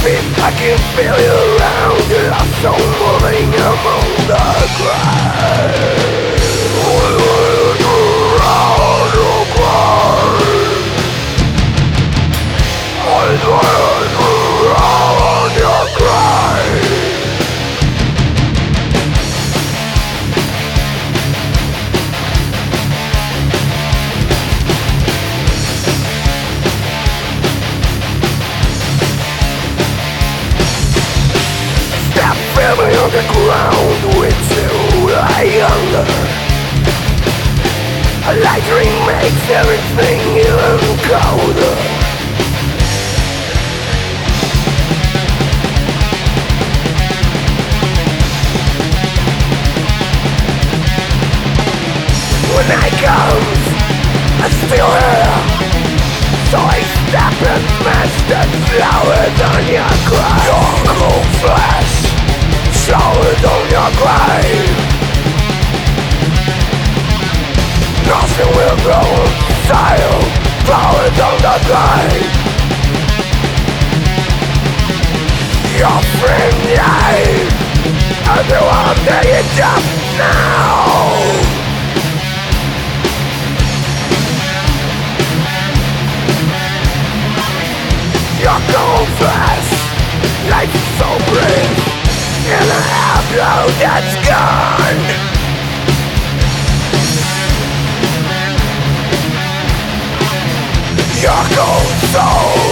I can feel you around, your soul moving among the grass. Feel me on the ground with you, I hunger. A light ring makes everything even colder. When night comes, I still here. So I step and smash the flowers on your grave. Your cold flesh, flowers on your grave. Nothing will grow inside you. Flowers on the grave. Your friend died, and you want to take it just now. Your cold flesh, life is so brief, and I have no that's gone. Your cold soul